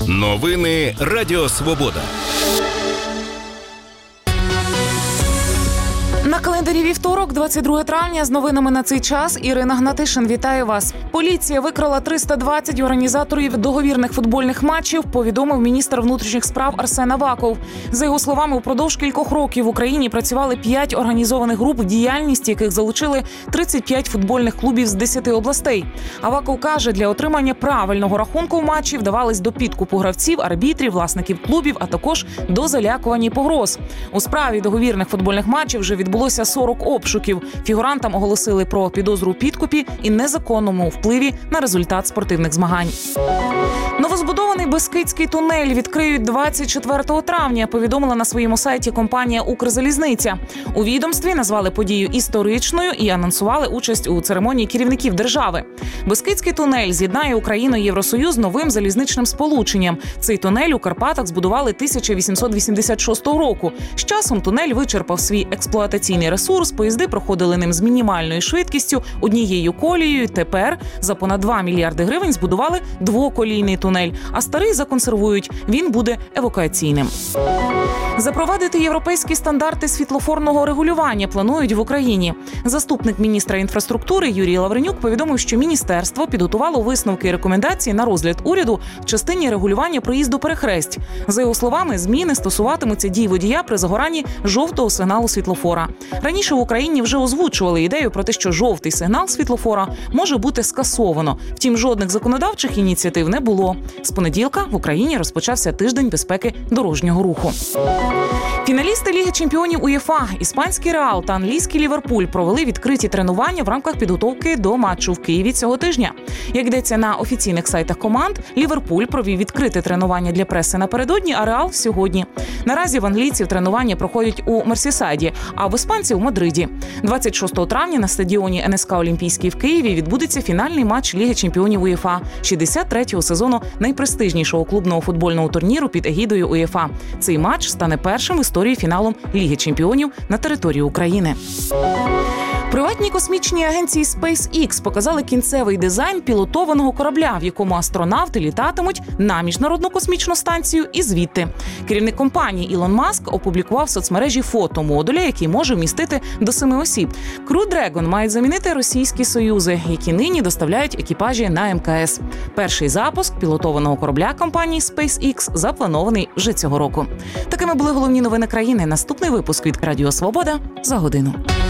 Новини Радіо Свобода. На календарі вівторок, 22 травня, з новинами на цей час Ірина Гнатишин. Вітаю вас. Поліція викрала 320 організаторів договірних футбольних матчів, повідомив міністр внутрішніх справ Арсен Аваков. За його словами, упродовж кількох років в Україні працювали 5 організованих груп, в діяльність яких залучили 35 футбольних клубів з 10 областей. Аваков каже, для отримання правильного рахунку в матчі вдавались до підкупу гравців, арбітрів, власників клубів, а також до залякування і погроз. У справі договірних футбольних матчів вже відбулося 40 обшуків. Фігурантам оголосили про підозру у підкупі і незаконному впливі на результат спортивних змагань. Новозбудований Бескидський тунель відкриють 24 травня, повідомила на своєму сайті компанія «Укрзалізниця». У відомстві назвали подію історичною і анонсували участь у церемонії керівників держави. Бескидський тунель з'єднає Україну і Євросоюз новим залізничним сполученням. Цей тунель у Карпатах збудували 1886 року. З часом тунель вичерпав свій експлуатаційний ресурс, поїзди проходили ним з мінімальною швидкістю, однією колією. Тепер за понад 2 мільярди гривень збудували двоколійний тунель, а старий законсервують. Він буде евакуаційним. Запровадити європейські стандарти світлофорного регулювання планують в Україні. Заступник міністра інфраструктури Юрій Лавренюк повідомив, що міністерство підготувало висновки і рекомендації на розгляд уряду в частині регулювання проїзду перехресть. За його словами, зміни стосуватимуться дій водія при загоранні жовтого сигналу світлофора. Раніше в Україні вже озвучували ідею про те, що жовтий сигнал світлофора може бути скасовано. Втім, жодних законодавчих ініціатив не було. З понеділка в Україні розпочався тиждень безпеки дорожнього руху. Фіналісти Ліги чемпіонів УЄФА, іспанський Реал та англійський Ліверпуль провели відкриті тренування в рамках підготовки до матчу в Києві цього тижня. Як йдеться на офіційних сайтах команд, Ліверпуль провів відкрите тренування для преси напередодні, а Реал – сьогодні. Наразі в англійців тренування проходять у Мерсісайді, а в іспанців – у Мадриді. 26 травня на стадіоні НСК «Олімпійський» в Києві відбудеться фінальний матч Ліги чемпіонів УЄФА 63-го сезону найпрестижнішого клубного футбольного турніру під егідою УЄФА. Цей матч стане першим в історії фіналом Ліги чемпіонів на території України. Приватні космічні агенції SpaceX показали кінцевий дизайн пілотованого корабля, в якому астронавти літатимуть на міжнародну космічну станцію і звідти. Керівник компанії Ілон Маск опублікував в соцмережі фото модуля, який може вмістити до 7 осіб. Crew Dragon мають замінити російські союзи, які нині доставляють екіпажі на МКС. Перший запуск пілотованого корабля компанії SpaceX запланований вже цього року. Такими були головні новини країни. Наступний випуск від Радіо Свобода за годину.